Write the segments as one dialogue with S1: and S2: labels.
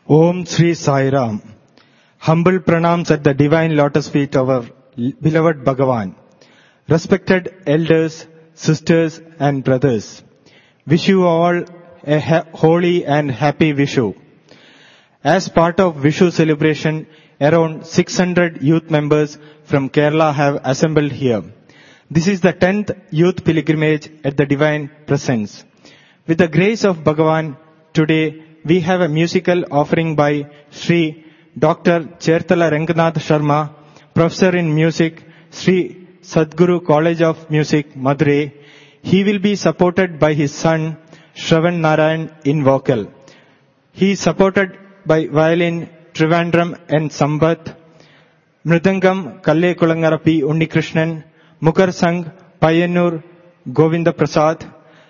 S1: Om Sri Sai Ram. Humble pranams at the divine lotus feet of our beloved Bhagavan. Respected elders, sisters and brothers, wish you all a holy and happy Vishu. As part of Vishu celebration, around 600 youth members from Kerala have assembled here. This is the 10th youth pilgrimage at the divine presence. With the grace of Bhagavan, today we have a musical offering by Sri Dr. Cherthala Ranganath Sharma, Professor in Music, Sri Sadguru College of Music, Madurai. He will be supported by his son, Shravan Narayan, in vocal. He is supported by violin, Trivandrum and Sambat, Mridangam, Kalle Kulangara P. Unnikrishnan, Mukar Sang, Payanur, Govinda Prasad.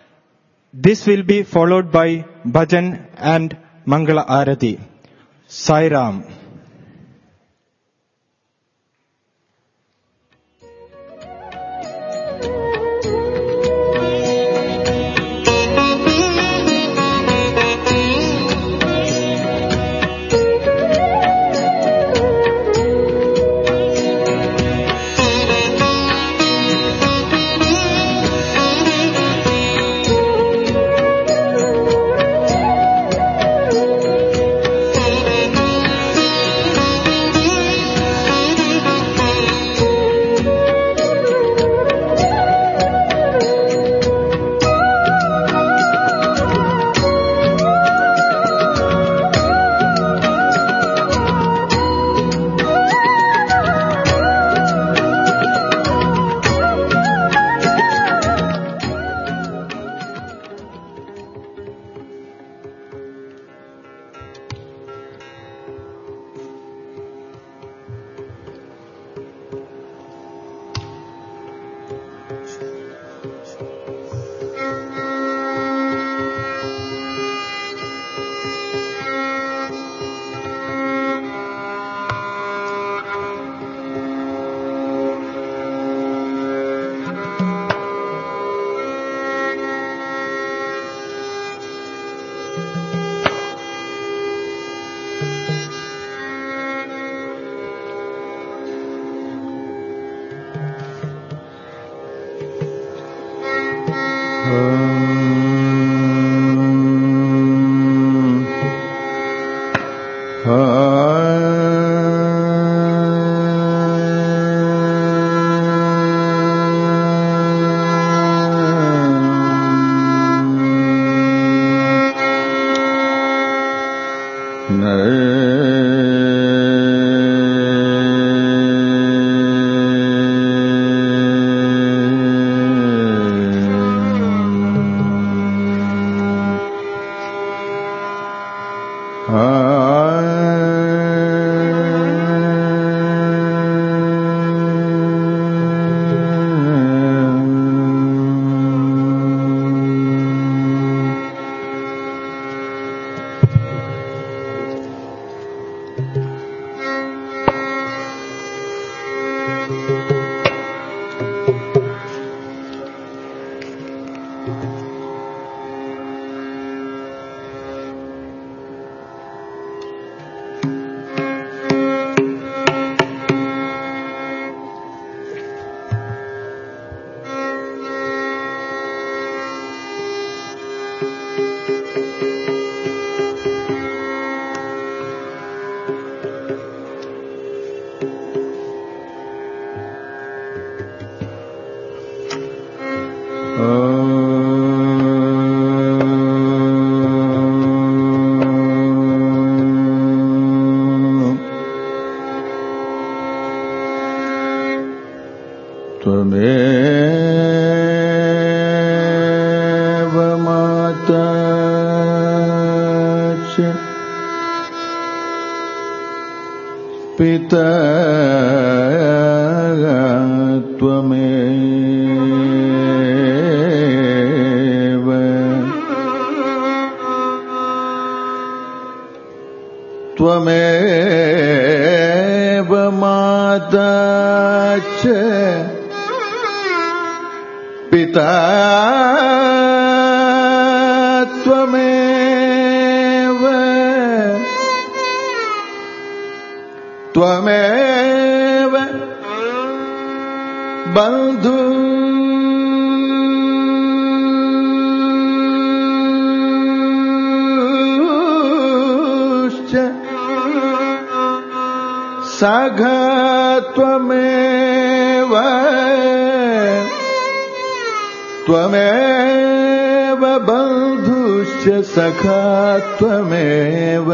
S1: This will be followed by Bhajan and Mangala Arati. Sai Ram.
S2: पिता त्वमेव త్వమేవ బంధు సఖా త్వమేవ త్వమేవ బంధుశ్చ సఖా త్వమేవ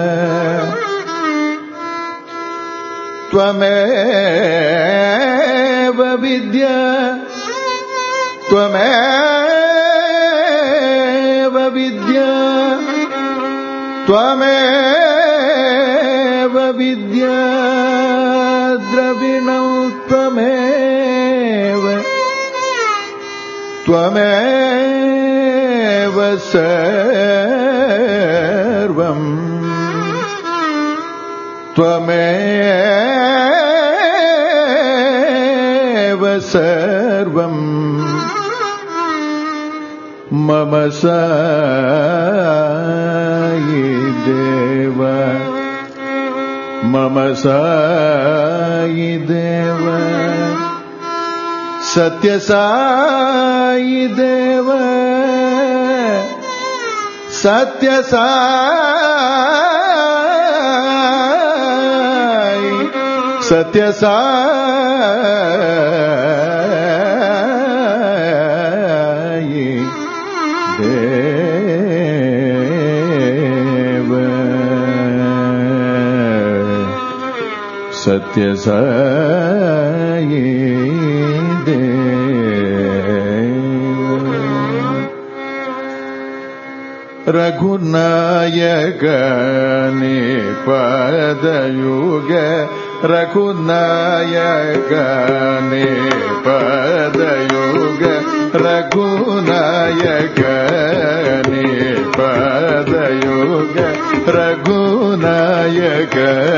S2: త్వమేవ విద్యా త్వమేవ విద్యా త్వమేవ విద్యా ద్రవిణం త్వమేవ త్వమేవ సర్వం త్వమేవ సర్వం మమ సాయి దేవ మమ సాయి దేవ సత్య సాయి దేవ సత్య సాయి సత్య సాయి దేవ సత్య సాయి రఘునాయక పదయుగ రఘునాయక పదయుగ రఘునాయక పదయుగ రఘునాయక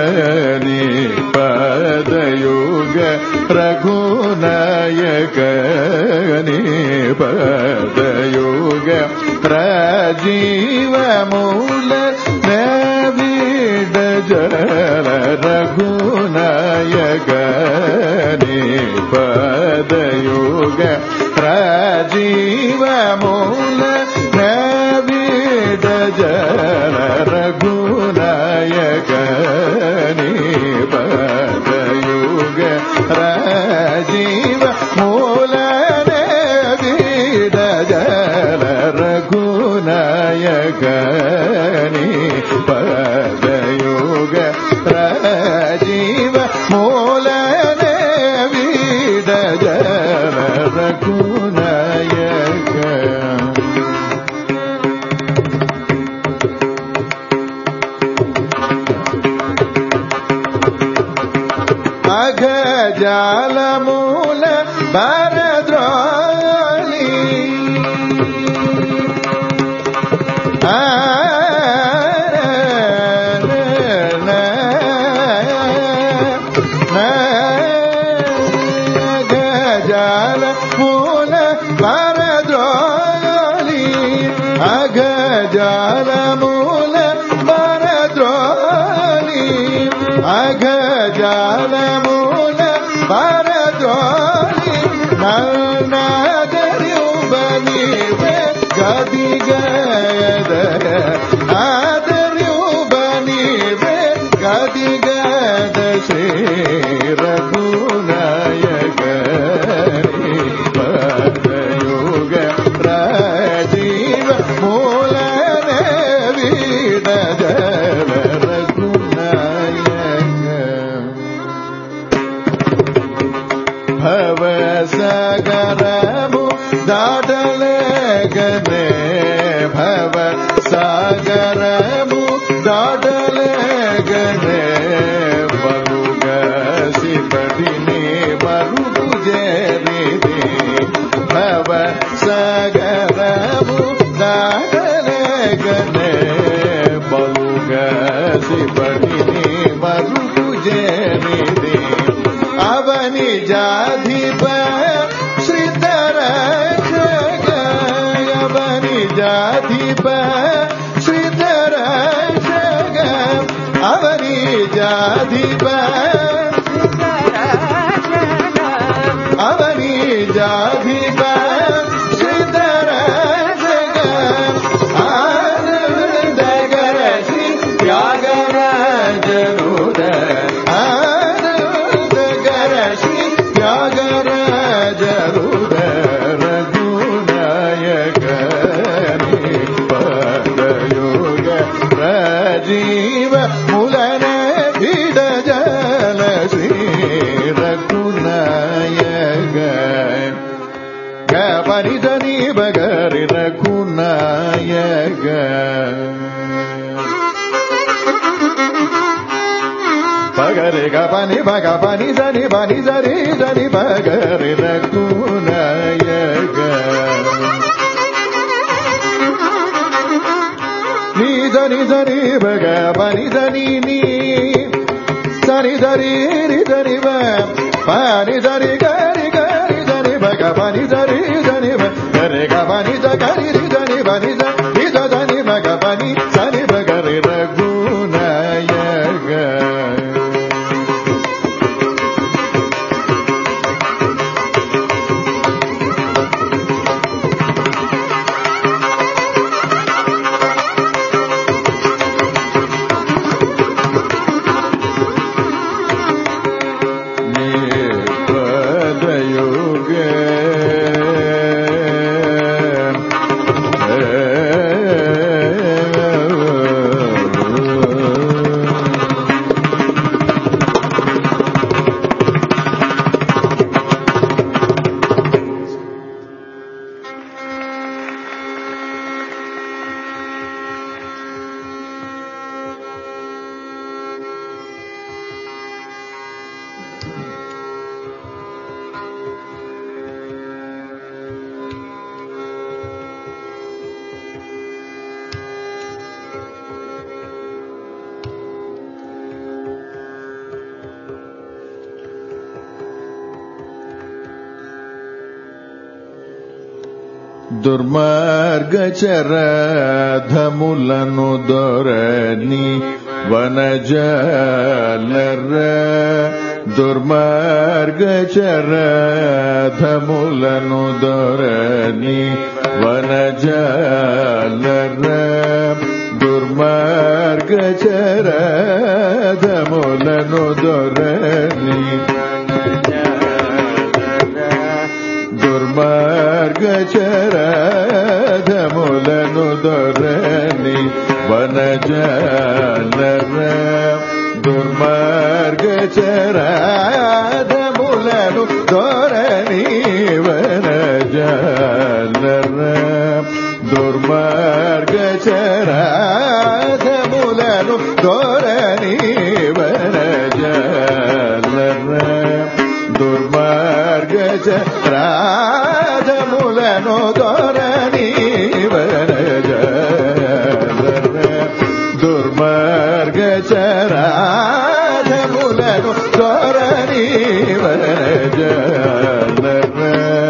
S2: పదయుగ రఘునాయక పదయుగ రాజీవ మూల నవీడ జల రఘునాయక పదయుగ రాజీవ మూల నవీడ జల రఘునాయక పదయుగ రాజీవ మూల నవీడ జల రఘునాయక పదయుగ రాజీవ మూల నవీడ జల రఘునాయక అఘజాల మూల భరద్రోళి అఘజాల మూల భరద్రోళి అఘజాల మూల భరద్రోళి అఘజాల మూల భరద్రోళి నాదర్యుబనివే గదిగయద ఆదర్యుబనివే గదిగద శ్రీ రఘునాయక పదయుగ రాజీవ మూల నవీడ జల రఘునాయక భవ సాగరము దాటలేగనే భవ సాగరము దాటలేగనే బలుగ శిపడిని మరుగు చేరిది భవ సాగరము దాటలేగనే బలుగ శిపడిని మరుగు చేరిది అవని జాధిప శ్రీధరక్షక అవని జాధిప శ్రీధరక్షక అవని జాధిప త్యాగరాజనుద ఆనందకర శ్రీ త్యాగరాజనుద రఘునాయక పదయోగ రాజీవ ములన విడజల శ్రీ రఘునాయక పరిధని బగరి రఘునాయక పగరి గపని భగ పని దని బని జరి దని బగరి రఘునాయక నీ దని దని భగ పని దని నీ సరి దరి రి దని పని దరి గరి గరి దని భగ పని దరి దని గరి గని గరి రి దని బని దని దని భగ పని సరి బగరి రఘునాయక దుర్మార్గచరధములను దొరని వనజాలర దుర్మార్గచరధములను దొరని వనజాలర దుర్మార్గచరధములను దొరని దుర్మార్గచరధములను దొరని వనజాలర దుర్మార్గచరధములను దొరని వనజాలర దుర్మార్గచరధములను దొరని వనజాలర దుర్మార్గచరధములను దొరని వనజాలర దుర్మార్గచరధములను దొరని వనజాలర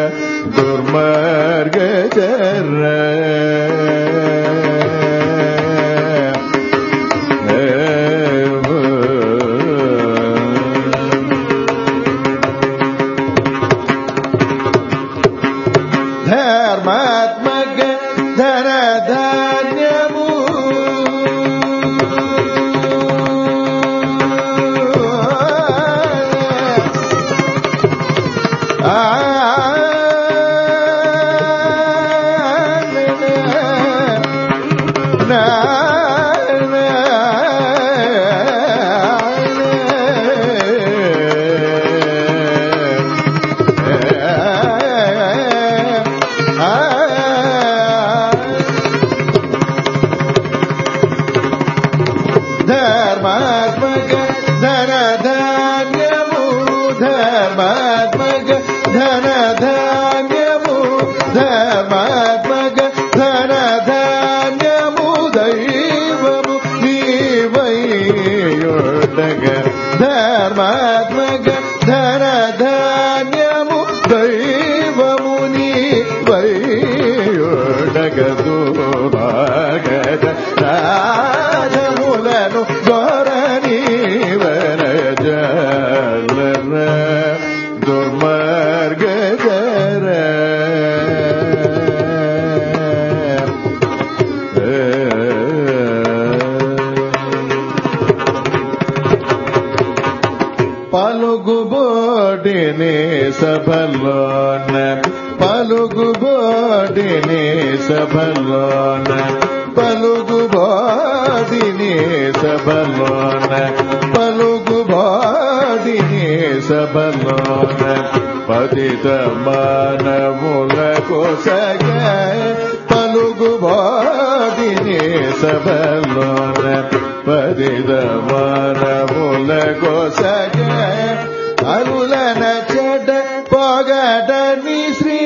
S2: దుర్మార్గచర ధర్మాత్మక ధనధాన్యము ధర్మాత్మక ధనధాన్యము ధర్మాత్మక ధనధాన్యము ధర్మాత్మక ధనధాన్యము దైవము నీవైయుండగ ధర్మాత్మక ధనధాన్యము దైవము నీవైయుండగ దుర్మార్గ రాజములను దొరని పలుగుబోడిని సభలోన పలుగుబోడిని సభలోన పలుగుబోడిని సభలోన పలుగుబోడిని సభలోన పతిత మానవులకు సగ పలుగుబోడిని సభలోన పతిత మానవులకు సగ అరులన చెడ్డ పొగడని శ్రీ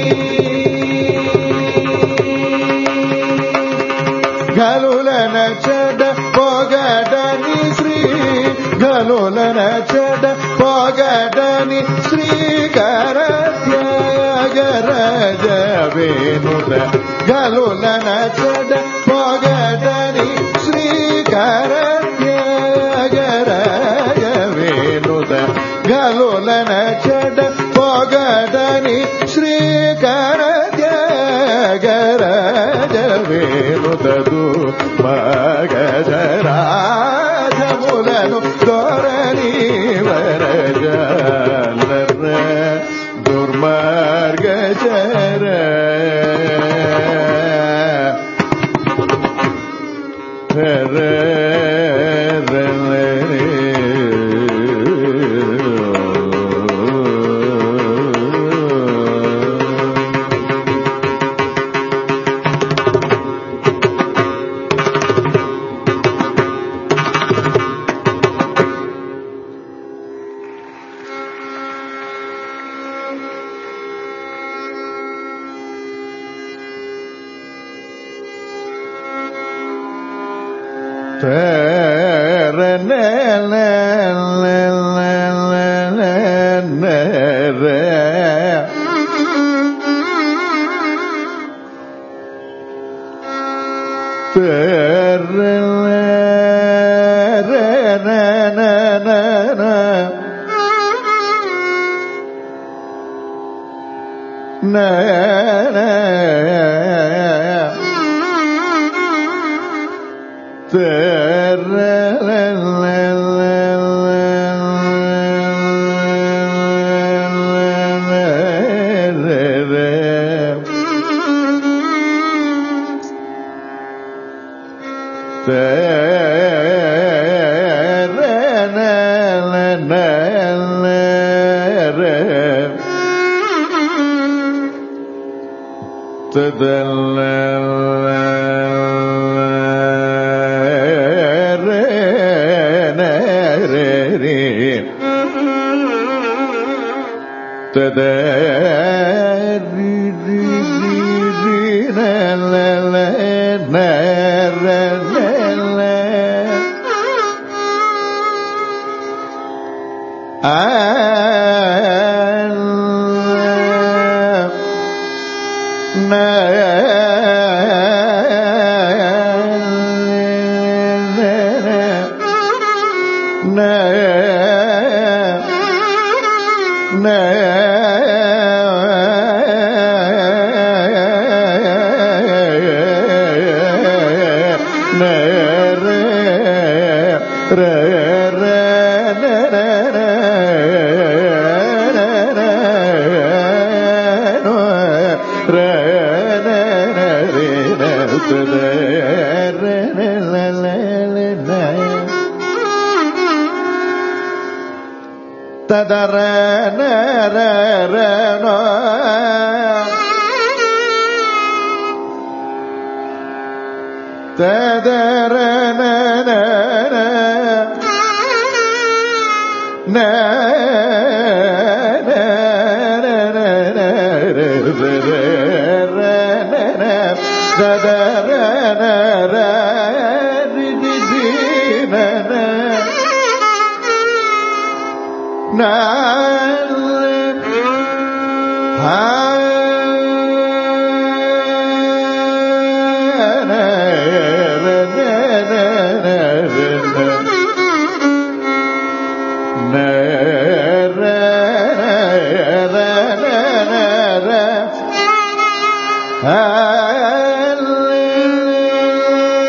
S2: గలులన చెడ్డ పొగడని శ్రీ గలులన చెడ్డ పొగడని శ్రీకరత్యాగరజ వేణుత గలులన చెడ్డ పొగడని శ్రీకరత్యాగరజ వేణుత గలులన చెడ్డ పొగడని శ్రీకరత్యాగరజ వేణుతదు మగజరాజములను దొరని వరజాలర దుర్మార్గచర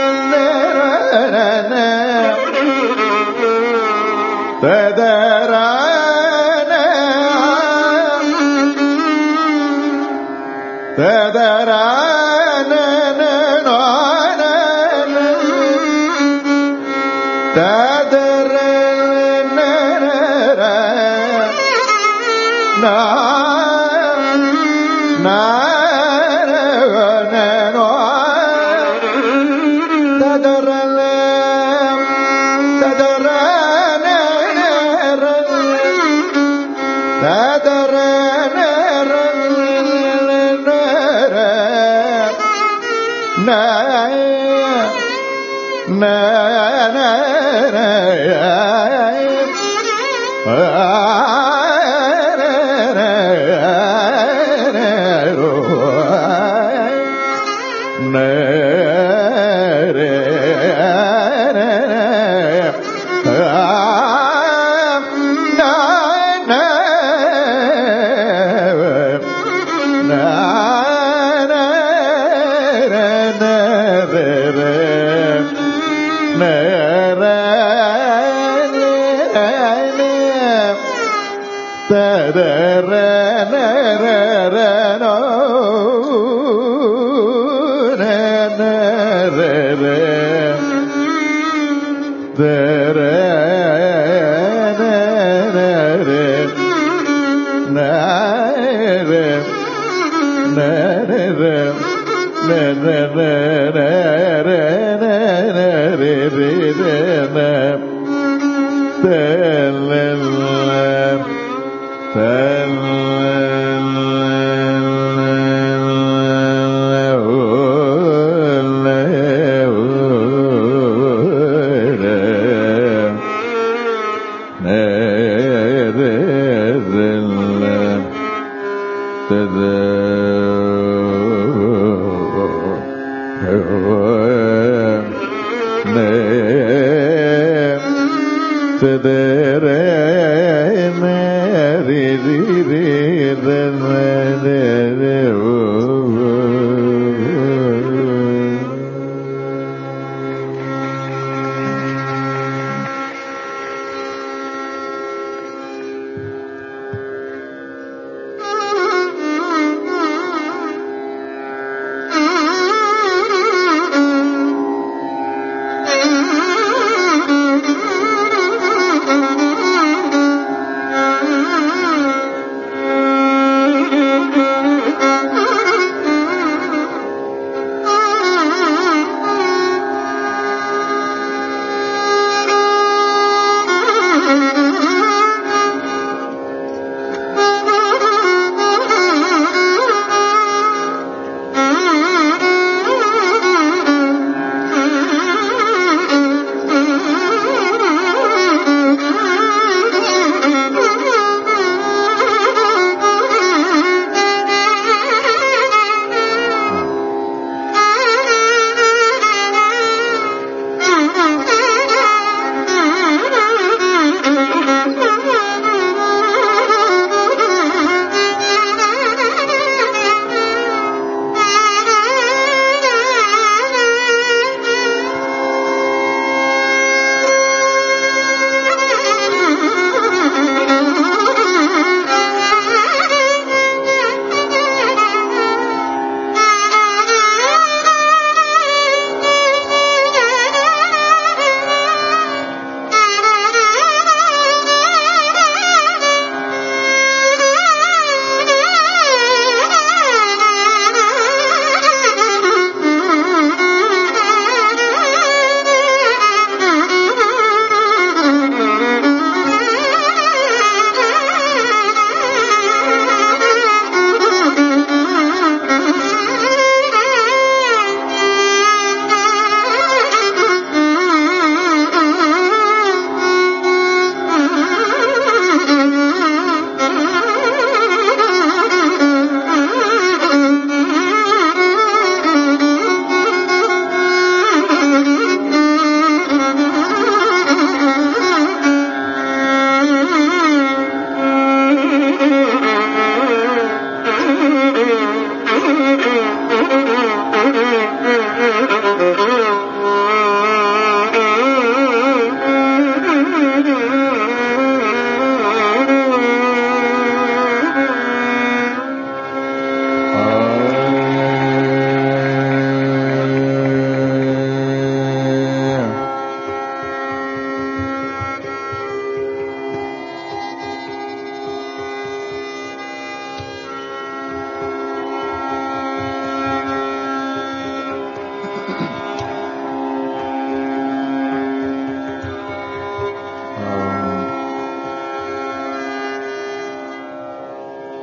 S3: Tadara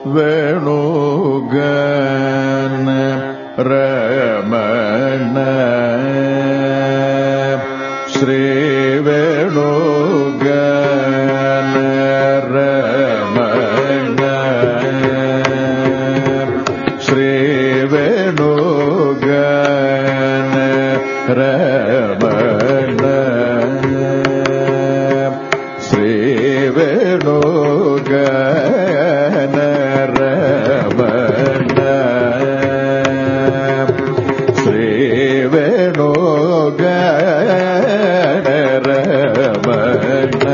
S2: ವೇಣುಗಾನ ರಮಣ ಶ್ರೀ ವೇಣುಗಾನ ರಮಣ ಶ್ರೀ ವೇಣುಗಾನ ರಮಣ ಶ್ರೀ ವೇಣುಗಾನ ರಮಣ ಶ್ರೀ ವೇಣುಗಾನ ರಮಣ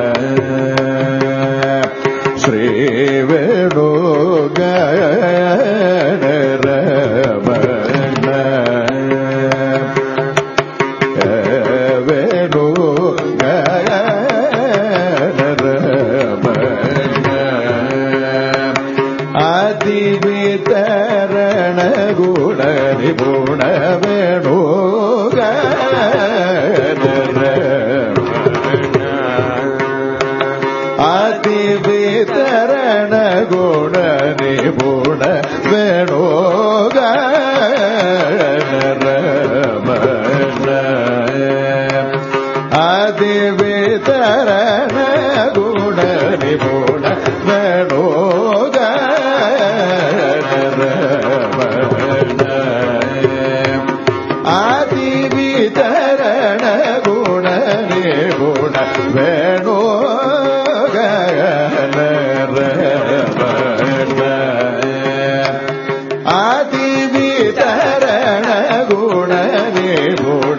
S2: ಶ್ರೀ ವೇಣುಗಾನ ರಮಣ ಆದಿ ವಿತರಣ ಗುಣ ನಿಪುಣ ವೇಣುಗಾನ ಆದಿ ವಿತರಣ ಗುಣ ನಿಪುಣ ವೇಣುಗಾನ ಆದಿ ವಿತರಣ ಗುಣ ನಿಪುಣ ವೇಣುಗಾನ ಆದಿ ವಿತರಣ ಗುಣ ನಿಪುಣ ವೇಣುಗಾನ ಆದಿ ವಿತರಣ ಗುಣ ನಿಪುಣ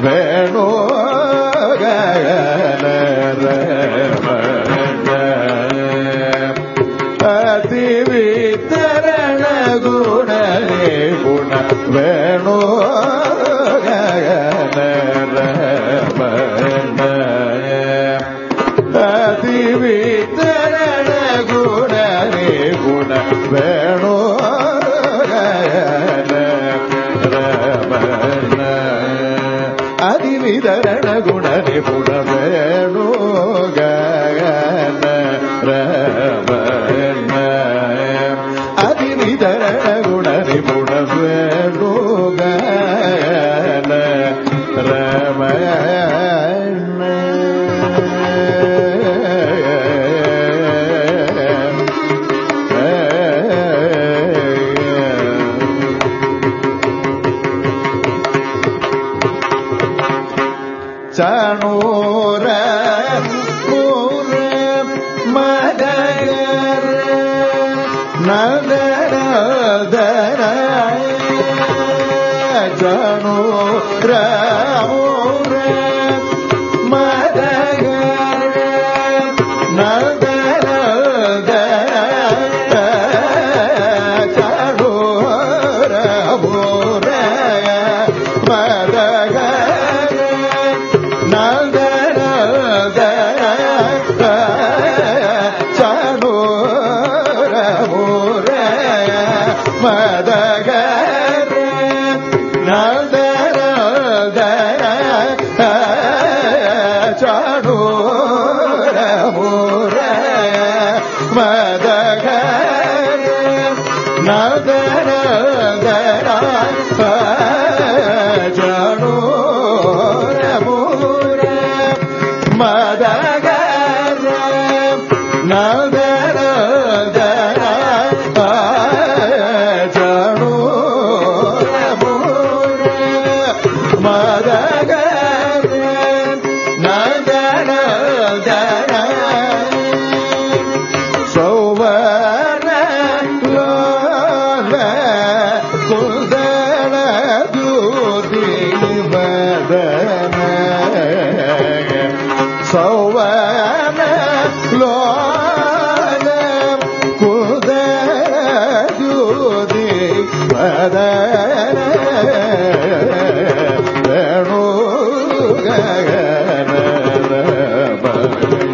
S2: ವೇಣುಗಾನ ಅತಿ ವಿತರಣ ಗುಣ ನಿಪುಣ ವೇಣುಗಾನ ಅತಿ ವಿತರಣ ಗುಣ ನಿಪುಣ ವೇಣುಗಾನ ಅತಿ ವಿತರಣ ಗುಣ ನಿಪುಣ ವೇಣುಗಾನ ರಮಣ ಅತಿ ವಿತರಣ ಗುಣ ನಿಪುಣ ವೇಣುಗಾನ ರಮಣ ಚಾಣೂರ ಮೂರ ಮದಗರ ನದರ ಚಾಣೂರ ಮೂರ ಮದಗರ ನದರ ಚಾಣೂರ ಮೂರ ಮದಗರ ನದರ ಚಾಣೂರ ಮೂರ ಮದಗರ ನದರ ಚಾಣೂರ ಮೂರ ಮದಗರ ನದರ ಚಾಣೂರ ಮೂರ ಮದಗರ ನದರ ಚಾಣೂರ ಮೂರ ಮದಗರ ನದರ ಸೌವರ ಲೋಲ ಕುದಳ ದೂದಿ ಮದನ ಸೌವರ ಲೋಲ ಕುದಳ ದೂದಿ ಮದನ ವೇಣುಗಾನ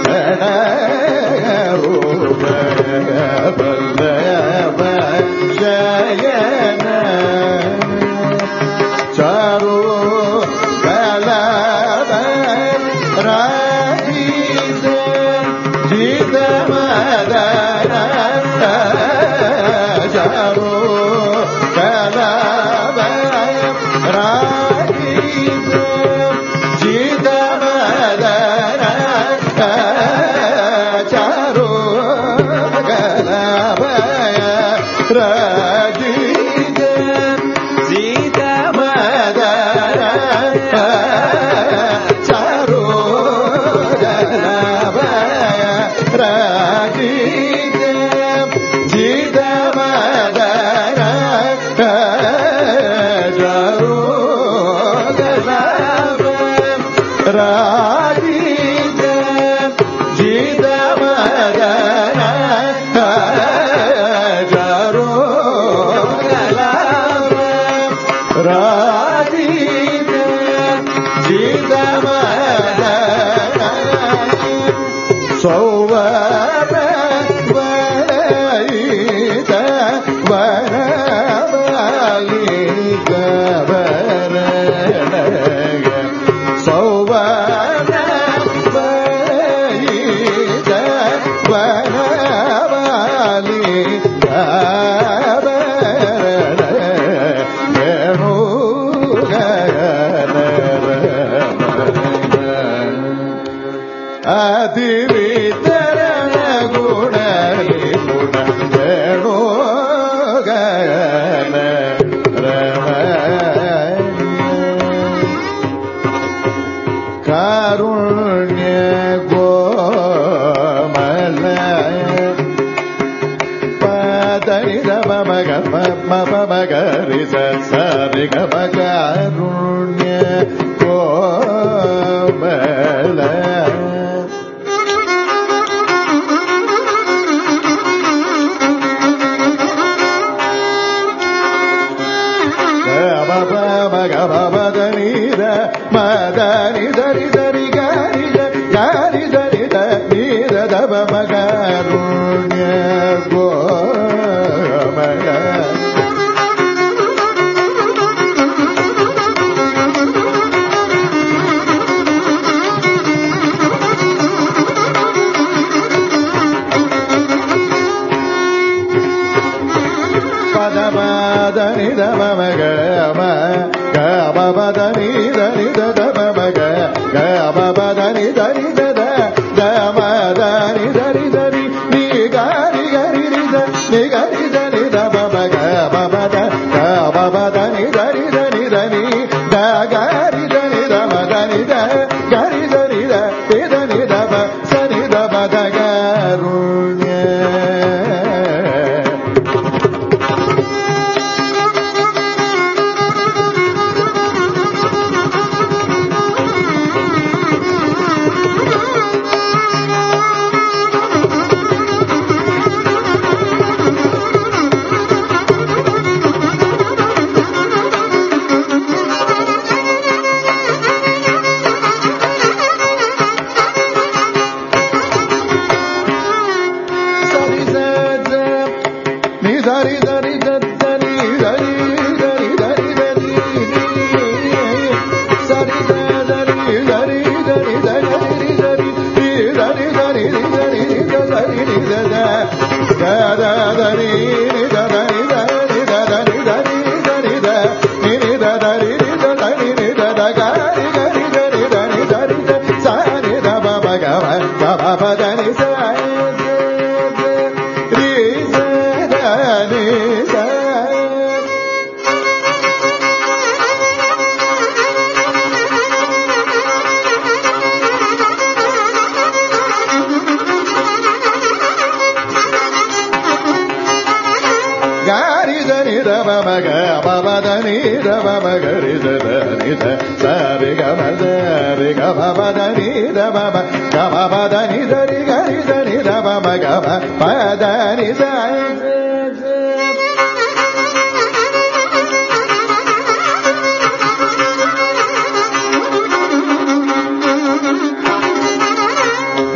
S2: శ్రీ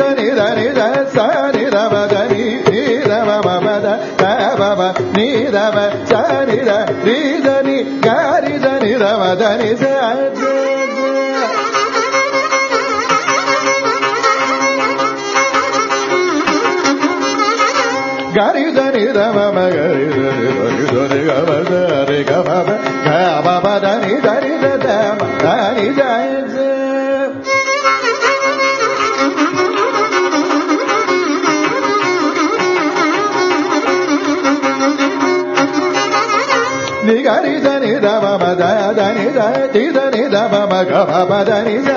S2: దని దని ద సని రమ దని ని రమ మమ ద బమ ని రమ సని ద ని దని గరి దని రమ దని స గరి దని రమ గరి దని దని గమ దని గమ గమ దని దని ద దని ద ని గరి దని రమ ద దని ద ది దని ద మమ గమ దని ద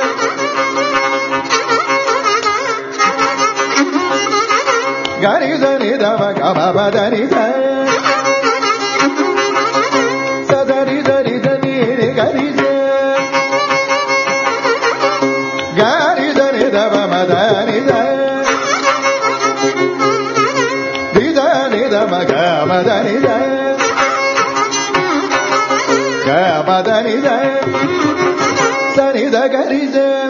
S2: గరి దని రమ గమ దని ద సదరి దరి దని గరి ద గరి దని రమ దని ద ది దని రమ గమ దని ద గమదని సని దగరి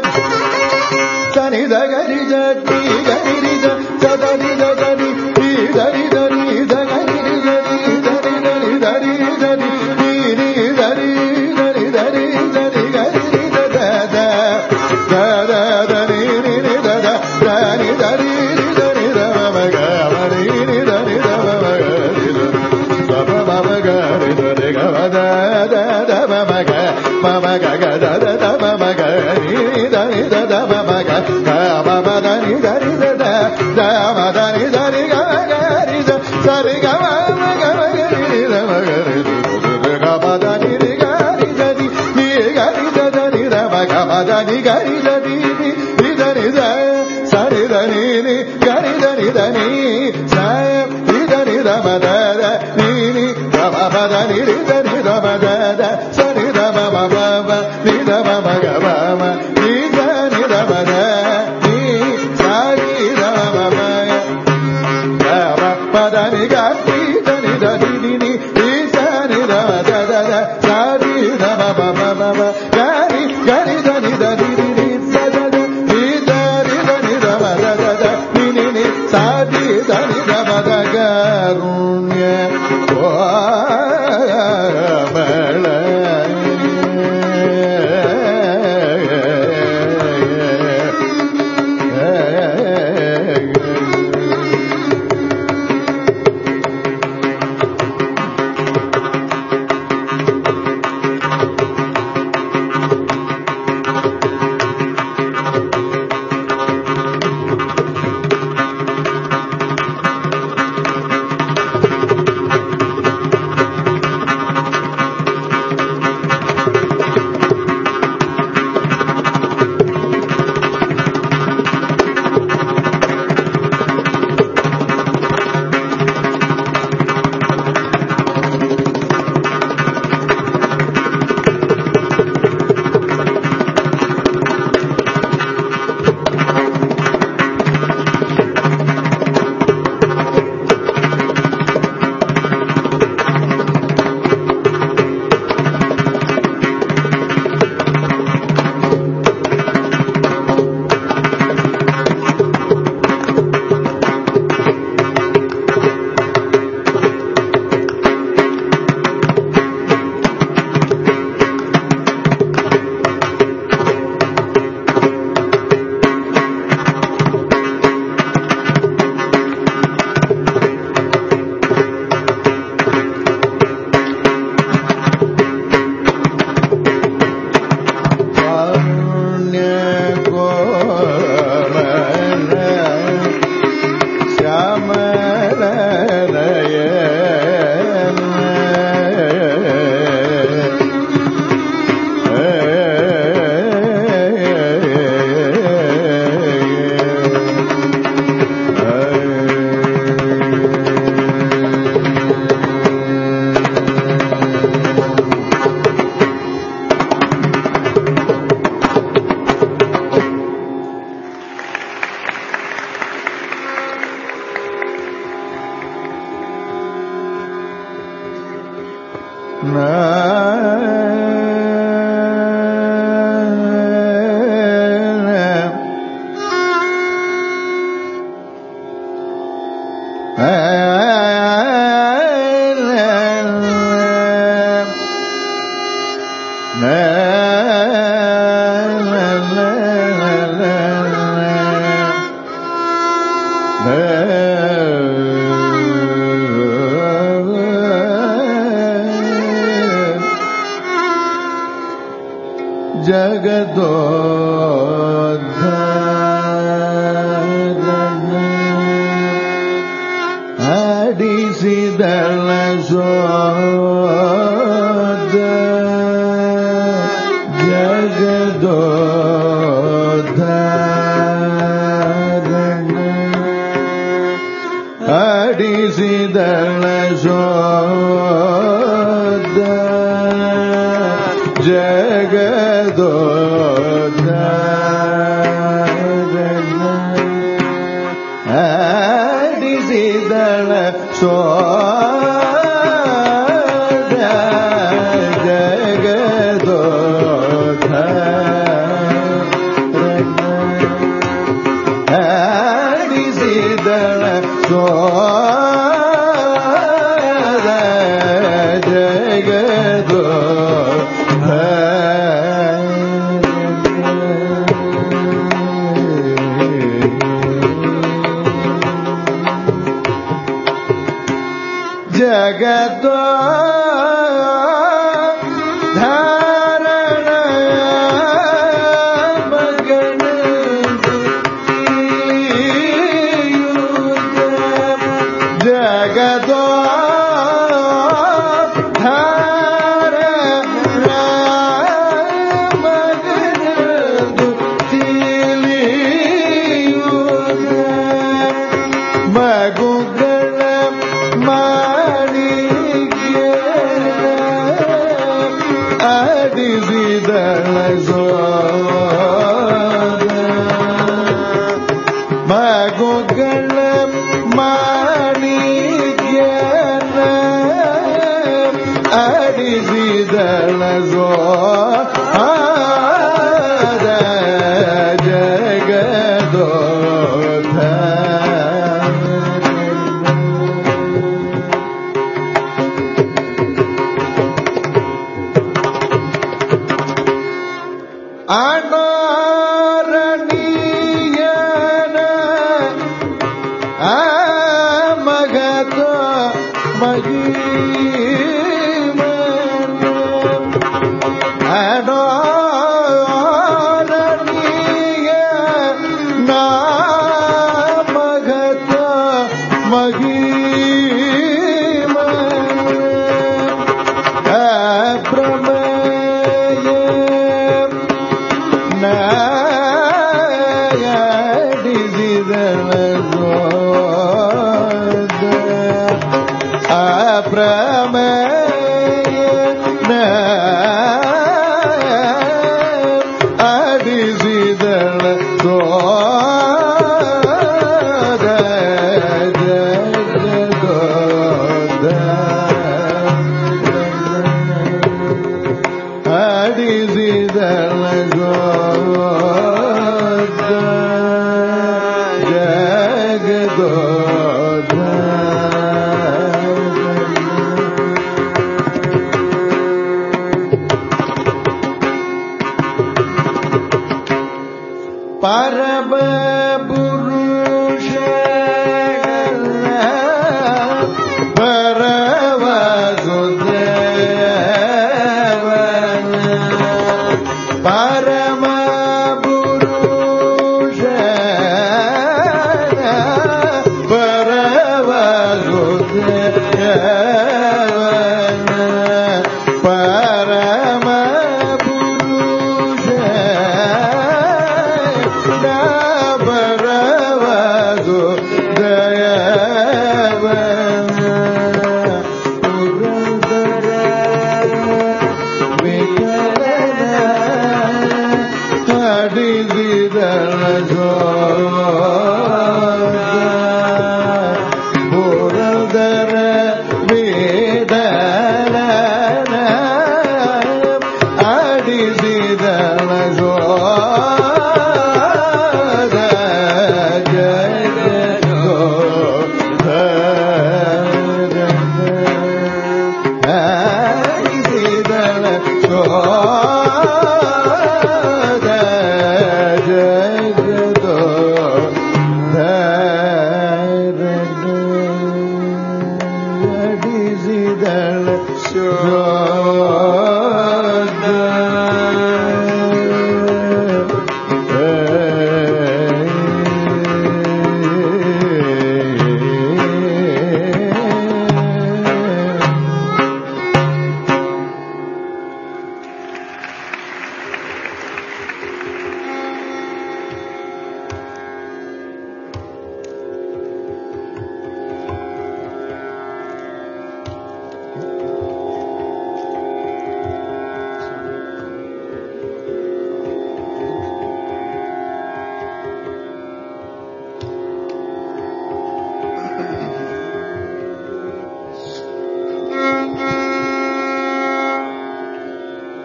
S2: సని దగరి ది గరి సదని దని ది దరి దరి దగరి దరి దరి దరి దరి ని దరి దరి దరి దరి గరి ద ద ద దని ని ద దని దరి దరి రమ గరి ని దరి రమ గరి రమ మమ గరి దరి గమ ద మమ గ గ ద ద మమ గ ని దని ద ద మమ గ మమ దని దరి ద ద మ దని దరి గ గరి ద సరి గ మమ గ గరి ద మ గరి ద గ మ దని రి గరి దని ని గరి ద దని ద మ గ మ దని గరి దని ని దని ద సరి దని ని గరి దని దని స ని దని ద మ ద ని ని ద మ దని రి దని ద మ ద ద సరి ద మ మ మ ని ద మ మ గ మ మ ని ద ని ద మ ద ని సరి ద మ మ గ మ ప ద ని గ టి ద ని ద ని ని ని స ని ద మ ద ద ద సరి ద మ మ మ మ మ గరి గరి ద ని ద ని ని ని స ద ద ని ద రి ద ని ద మ ద ద ద ని ని ని సరి ద ని ద మ ద గరుణ్య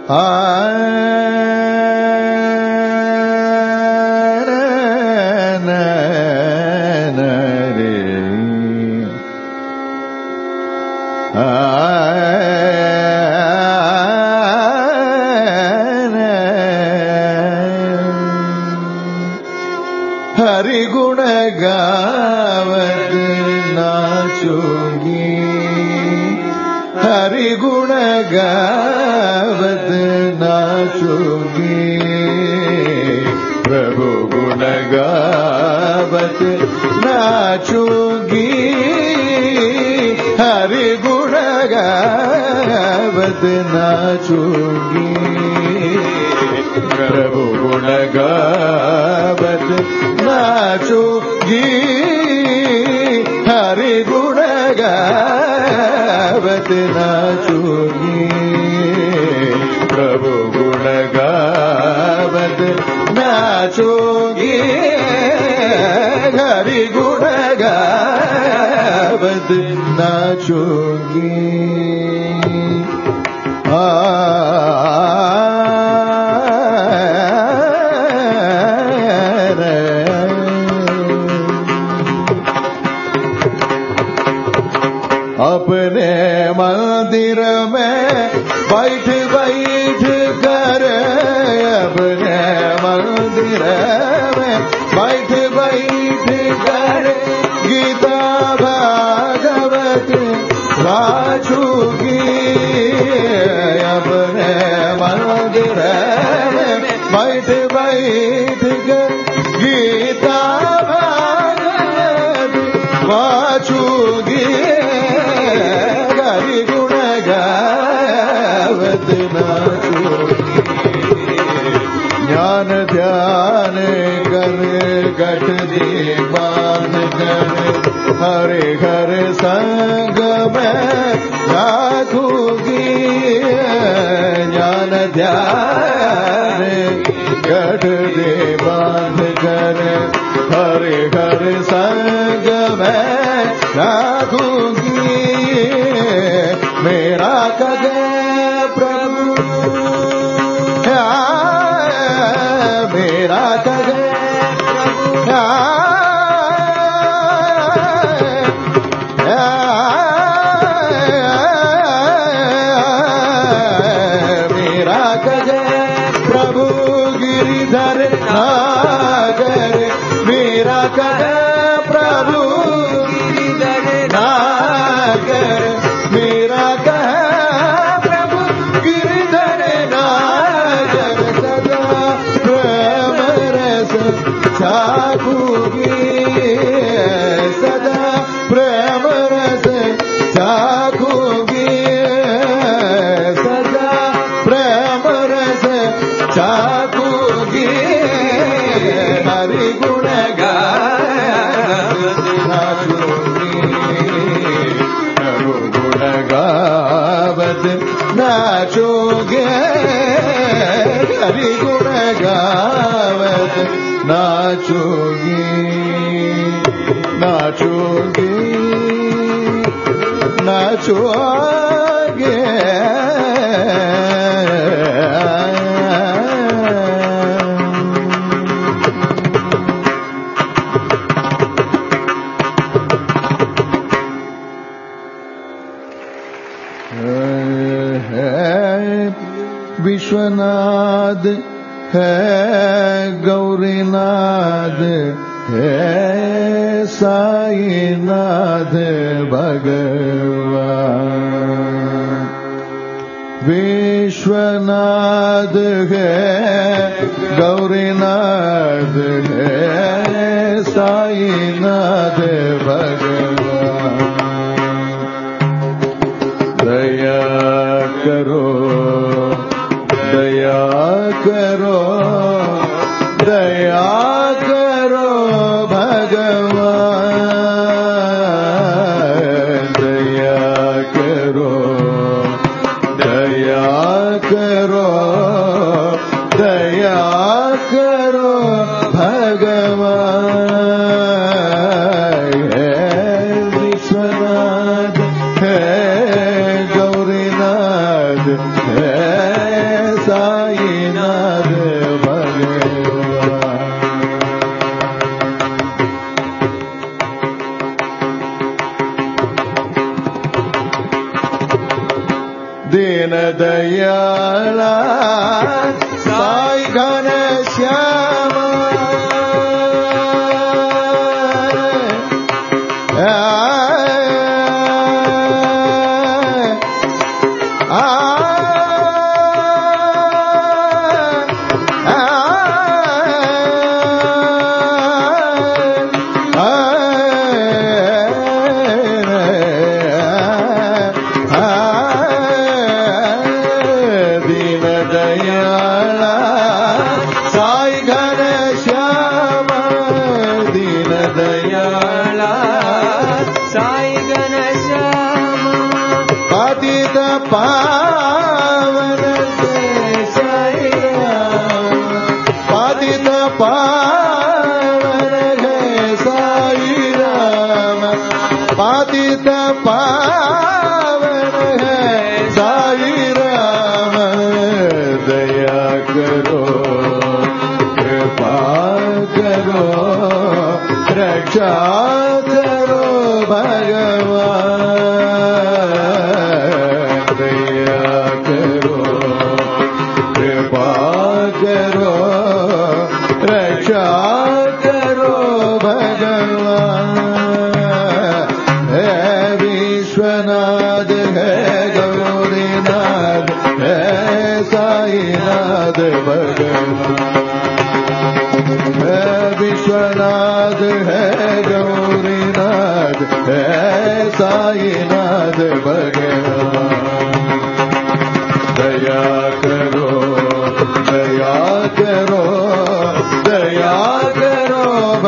S2: हरिगुण गावत नाचूंगी, हरिगुण गावत नाचूंगी, प्रभु गुण गावत नाचूंगी, हरिगुण गावत नाचूंगी, प्रभु गुण गावत नाचूंगी, हरि गुण गावत नाचूंगी, प्रभु गुण गावत नाचूंगी, हरि गुण गावत नाचूंगी। अपने मंदिर में बैठ बैठ कर, अपने मंदिर में बैठ बैठ कर गीता भागवत वाचूंगी, अपने मंदिर में बैठ बैठ कर गीता भागवत वाचूंगी, हरि गुण गावत नाचूंगी, ज्ञान ध्यान कर गठ दीवान कर, हरे हर संग में राखूंगी, ज्ञान ध्यान गठ दीवान कर, हरे हर संग में राखूंगी, मेरा कदे प्रभु मेरा कदे मेरा कदे प्रभु गिरिधर नागर, मेरा कदे प्रभु गिरिधर नागर, मेरा कह प्रभु गिरिधर नागर, सदा प्रेम रस चाखूंगी, सदा प्रेम रस चाखूंगी, सदा प्रेम रस चाखूंगी, हरि गुण गावत नाचूंगी, प्रभु गुण गावत नाचूंगी, हरि गुण गावत नाचूंगी, नाचूंगी, नाचूंगी। विश्वनाथ है गौरीनाथ है साईनाथ भगवान, विश्वनाथ है गौरीनाथ है साईनाथ भगवान, दया करो दया करो दया करो भगवान, दया करो दया करो दया करो भगवान, दीनदयाळ साई घनश्याम पावन साई पातित पावन साई राम पातित पावन साई राम दया करो कृपा करो रक्षा करो भगवान रक्षा करो भगवान है विश्वनाथ है गौरीनाथ है साईनाथ भगवान है विश्वनाथ है गौरीनाथ है साईनाथ भगवान दया करो दया करो दया करो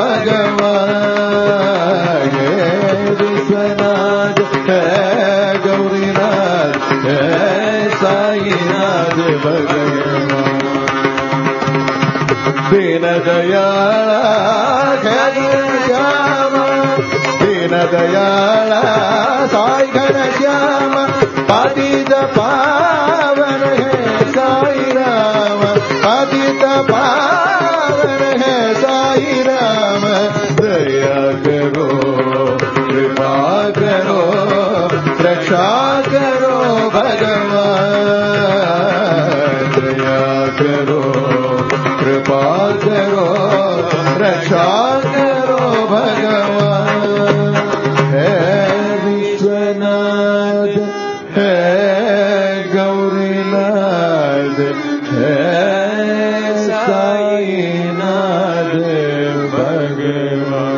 S2: भगवान विश्वनाथ है गौरीनाथ है साईनाथ भगवान दीन दयाळ घनश्याम दीन दयाळ साई घनश्याम पातित पावन है साई राम पातित पावन है साई राम दया करो कृपा करो रक्षा करो भगवान दया करो कृपा करो रक्षा करो भगवान है विश्वनाथ है गौरीनाथ है साईनाथ भगवान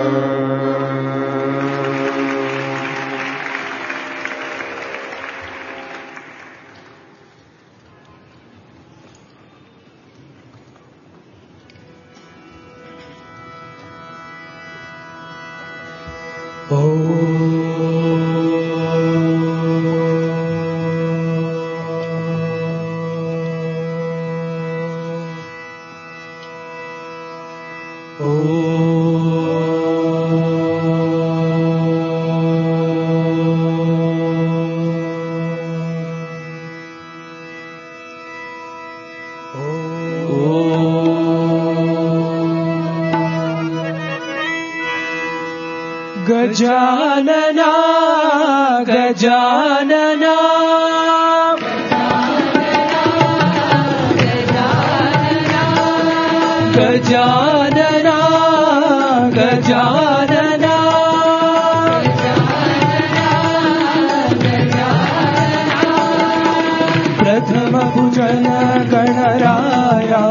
S3: गजानना गजानना गजानना गजानना प्रथम पूजन गणराया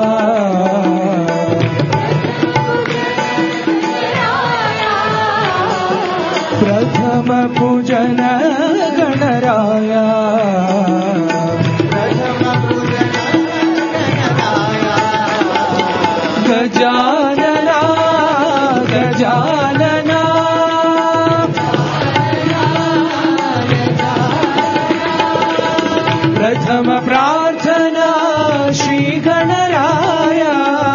S3: प्रथम पूजन गणराया गजानना गजानना प्रथम प्रार्थना श्री गणराया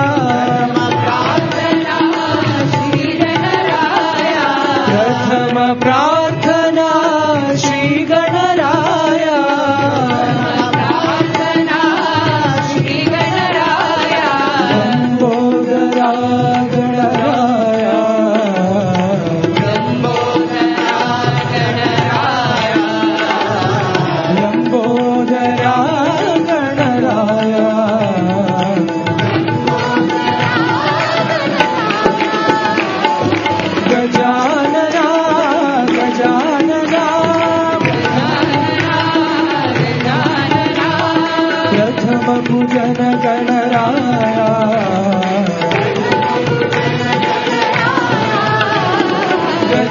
S3: प्रथम प्रार्थना श्री गणराया लंबोदरा गणराया लंबोदरा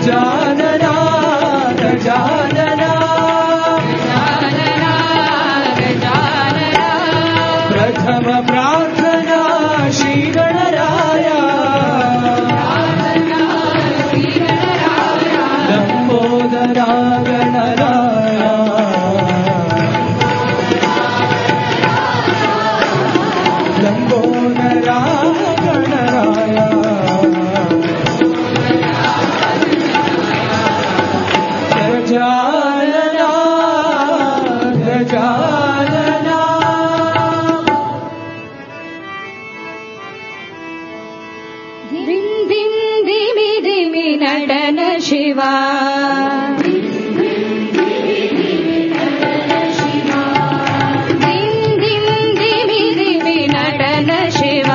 S3: गजानना गजानना प्रथम प्रार्थना श्री गणराया लंबोदरा गणराया लंबोदरा गणराया गजानना गजानना
S4: दिं दिं दिमि दिमि नडन शिवा दिं दिं दिमि दिमि नडन शिवा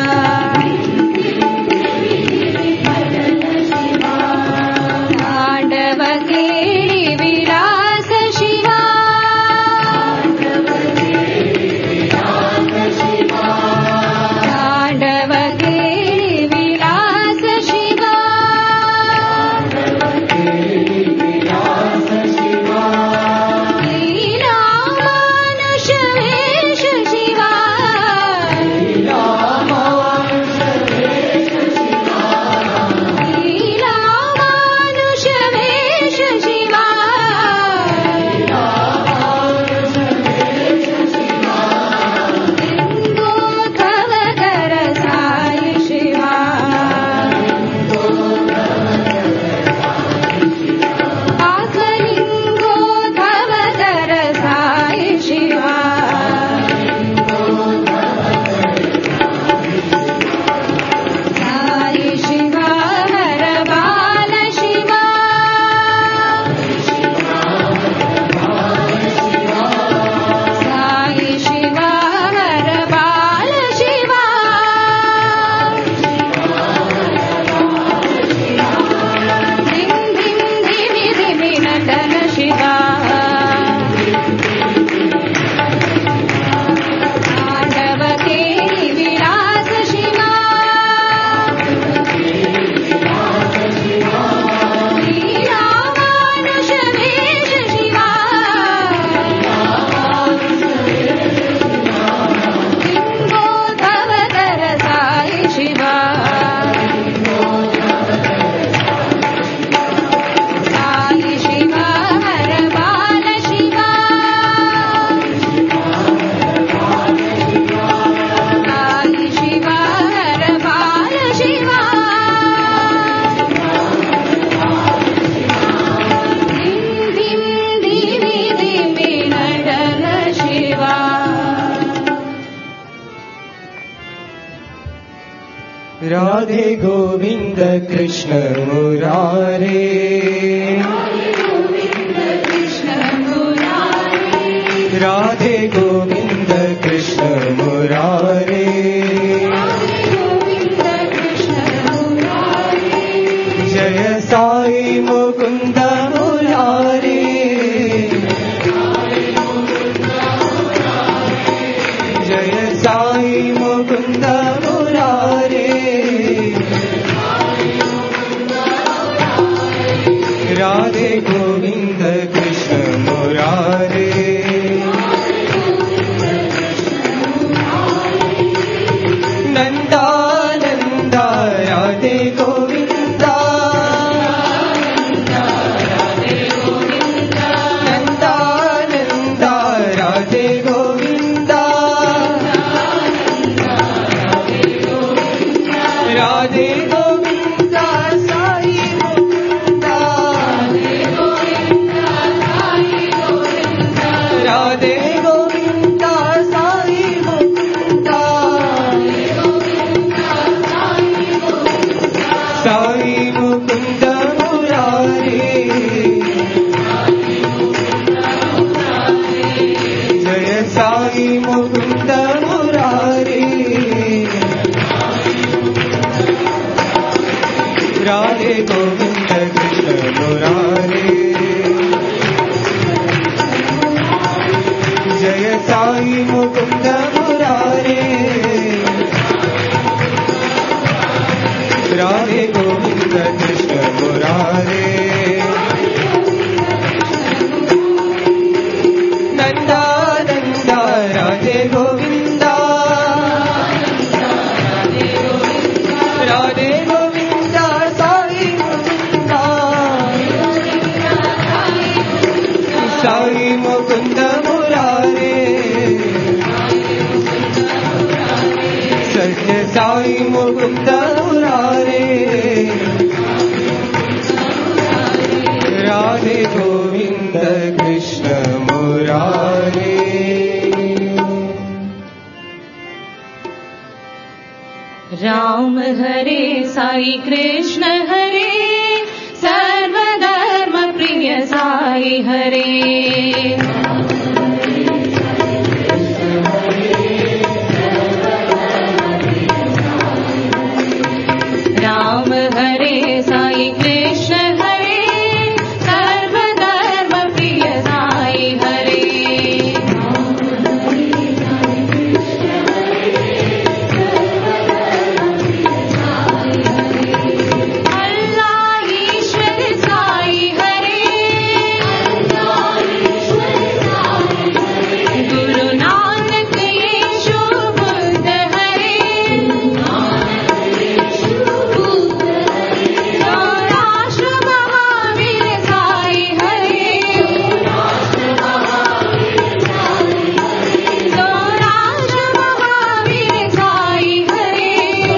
S4: तांडव केळि विलास शिवा तांडव केळि विलास शिवा लीला मानुष वेश शिवा लीला मानुष वेश शिवा लिंगो तव कर साई शिवा आसलिंगो तव कर साई शिवा साई शिवा हर बाल शिवा साई शिवा हर बाल शिवा दिं दिं दिमि दिमि नडन शिवा तांडव केळि विलास शिवा लीला मानुष वेश शिवा लिंगो तव कर साई शिवा साई शिवा हर बाल शिवा साई शिवा हर बाल शिवा दिं दिं दिमि दिमि नडन शिवा
S3: राधे गोविंद कृष्ण मुरारे राधे गोविंद कृष्ण मुरारे जय साई मुकुंद मुरारे जय साई मुकुंद मुरारे राधे गोविंद कृष्ण मुरारे नंदा नंदा राधे गोविंदा नंदा नंदा राधे गोविंदा राधे गोविंदा साई मुकुंदा
S4: हरे साई कृष्ण हरे सर्वधर्म प्रिय साई हरे राम हरे साई कृष्ण हरे सर्वधर्म प्रिय साई हरे अल्लाह ईश्वर साई हरे गुरु नानक यीशु बुद्ध हरे राष्ट्र महावीर साई हरे राष्ट्र महावीर साई हरे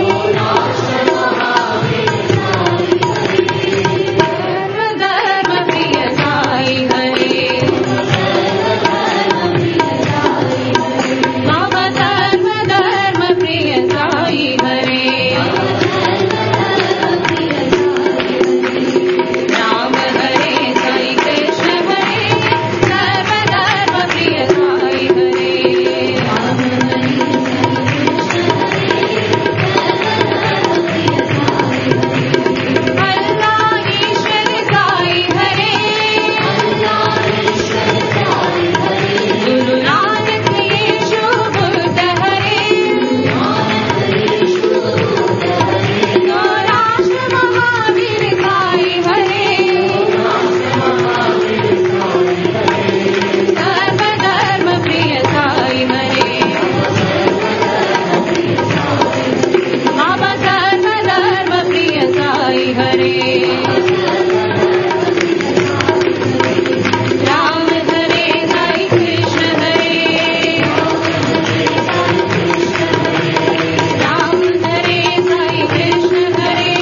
S4: सर्वधर्म प्रिय साई हरे बाबा सर्वधर्म प्रिय साई हरे राम हरे साई कृष्ण हरे सर्वधर्म प्रिय साई हरे अल्लाह ईश्वर साई हरे गुरु नानक यीशु बुद्ध हरे राष्ट्र महावीर साई हरे सर्वधर्म प्रिय साई हरे बाबा सर्वधर्म प्रिय साई हरे राम हरे साई कृष्ण हरे राम हरे साई कृष्ण हरे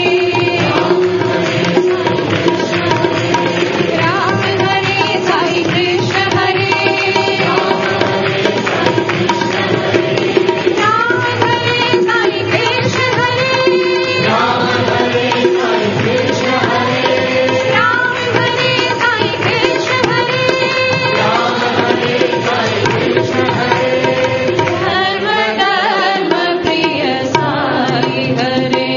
S4: राम हरे साई कृष्ण हरे राम हरे साई कृष्ण हरे राम हरे साई कृष्ण हरे राम हरे साई कृष्ण हरे राम हरे साई कृष्ण हरे सर्वधर्म प्रिय साई हरे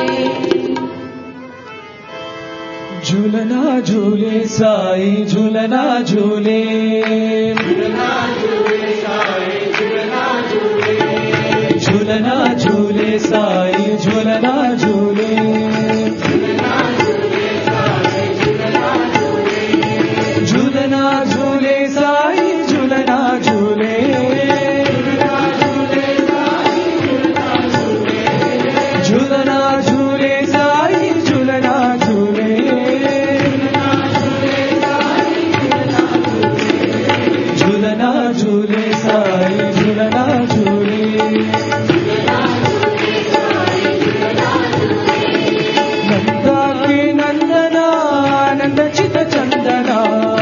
S3: झूलना झूले साई झूलना झूले झूलना झूले साई झूलना झूले झूलना झूले साई झूलना झूले झूलना झूले साई झूलना झूले झूलना झूले साई झूलना झूले नंदा के नंदना नंद चित चंदना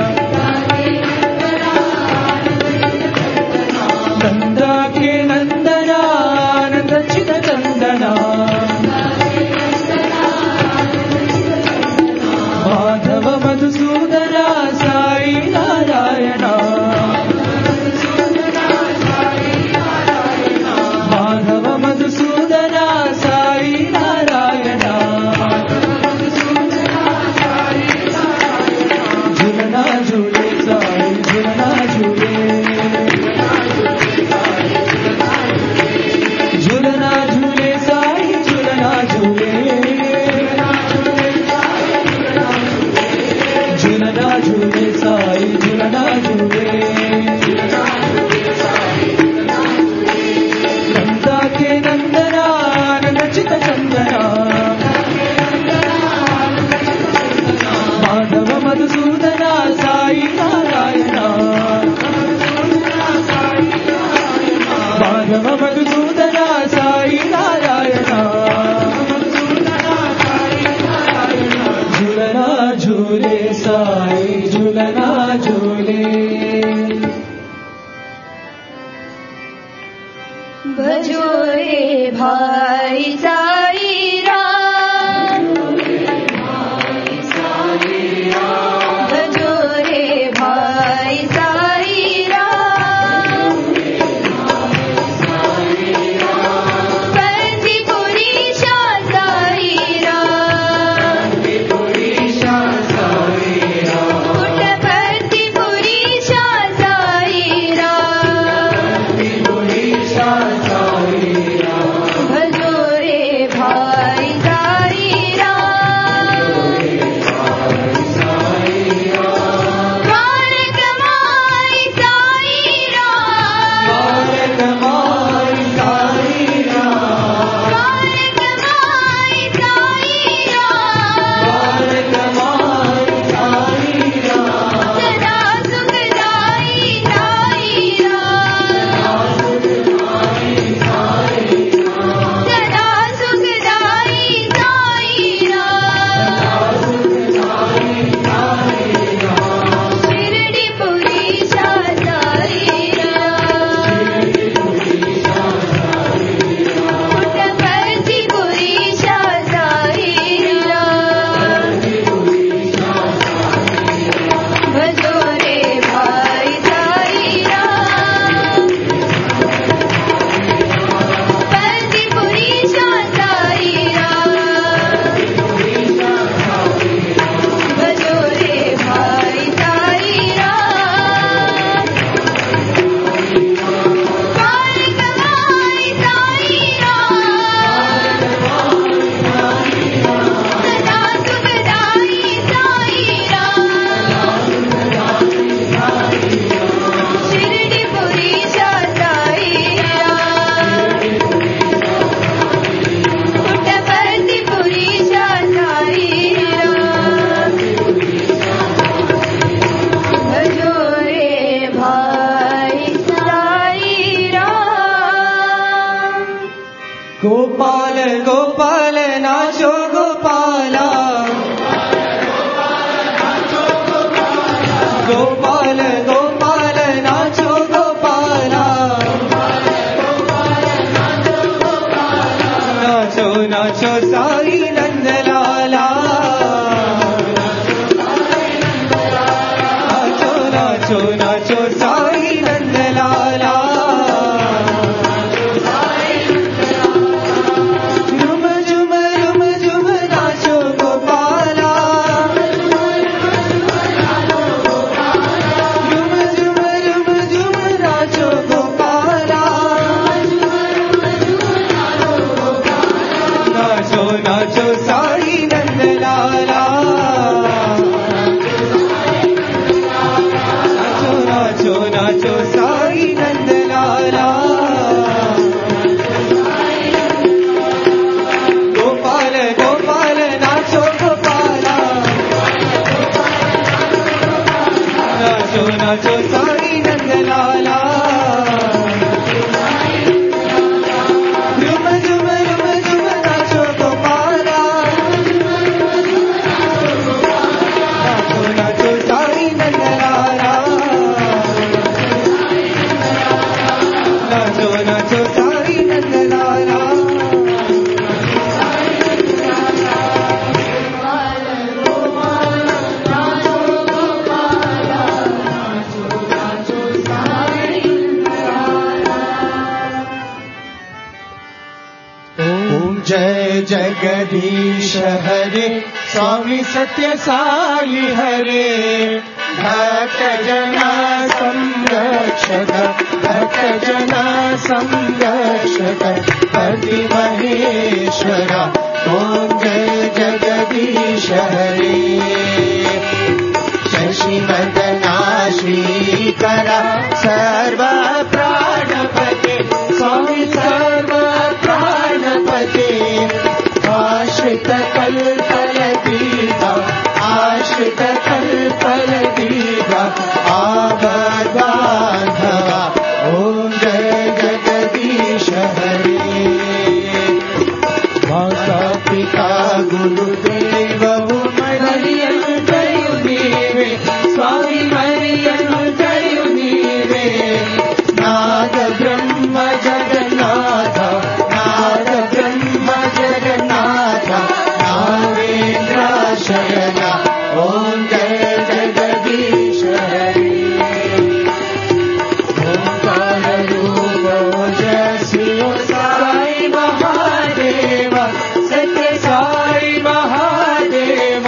S3: नंदा के नंदना नंद चित चंदना माधव मधुसूदना साई नारायण माधव मधुसूदना साई नारायण झूलना झूले साई झूलना झूले झूलना झूले साई झूलना झूले झूलना झूले साई झूलना झूले नंदा के नंदना नंद चित चंदना माधव मधुसूदना साई नारायण माधव मधुसूदना साई नारायण झूलना झूले साई झूलना झूले
S4: भजो रे भाई साई
S3: गोपाल गोपाल नाचो गोपाला नाचो नाचो साई नंदलाला नाचो नाचो नाचो साई नंदलाला झुम झुम झुम झुम नाचो गोपाला झुम झुम झुम झुम नाचो गोपाला नाचो नाचो साई नंदलाला नाचो नाचो नाचो साई नंदलाला गोपाल गोपाल नाचो गोपाला नाचो नाचो साई नंदलाला झुम झुम झुम झुम नाचो गोपाला नाचो नाचो साई नंदलाला नाचो नाचो साई नंदलाला
S5: ओम जय जगदीश हरे स्वामी सत्य साई हरे भक्त जना संरक्षक भक्त जना संरक्षक पति महेश्वरा ओम जय जगदीश हरे शशि वदना श्रीकरा सर्व प्राणपते स्वामी सर्व प्राणपते आश्रित कल्पलदीपा आश्रित कल्पलदीपा आबाधवा ओम जय जगदीश हरे माता पिता गुरुदेव मरियम जय देवे स्वामी मरियम जय देवे नाद ब्रह्म जगन्नाथ नाद ब्रह्म जगन्नाथ नागेन्द्र शरणा ओम जय जगदीश हरे ओंकार रूप जय श्री साई महादेव सत्य साई महादेव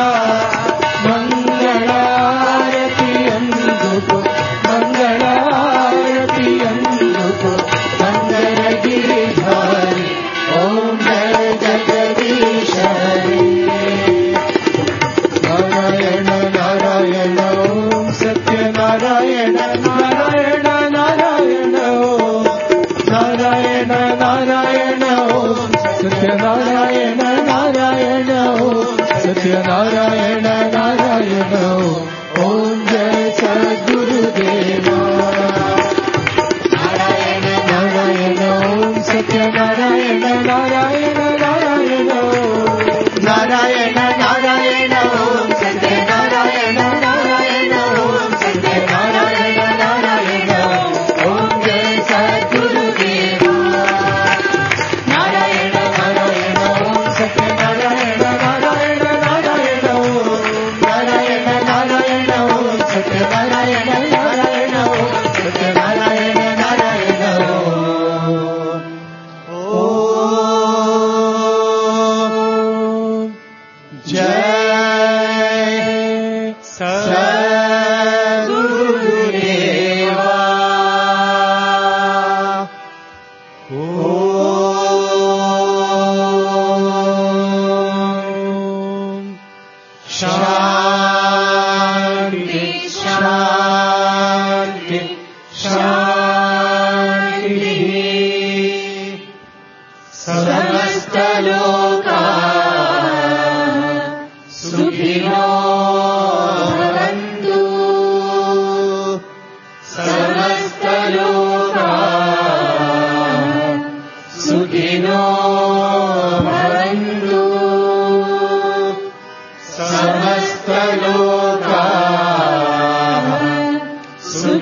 S5: मंगलारती अंधुको मंगलारती अंधुको मंगल गिरिधारी ओम जय जगदीश हरे नारायण नारायण ओम सत्य नारायण नारायण नारायण ओम नारायण नारायण ओम सत्य नारायण नारायण ओम सत्य नारायण नारायण ओम जय सद्गुरुदेवा नारायण नारायण ओम सत्य नारायण नारायण नारायण नारायण नारायण ओम सत्य नारायण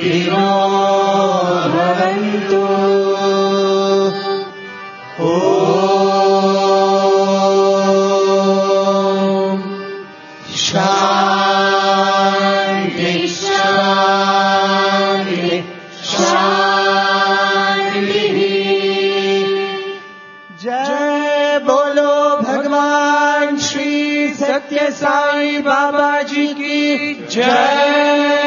S5: सुखिनो भवन्तु। शान्ति शान्ति शान्तिः। जय बोलो भगवान श्री सत्य साई बाबा जी की जय।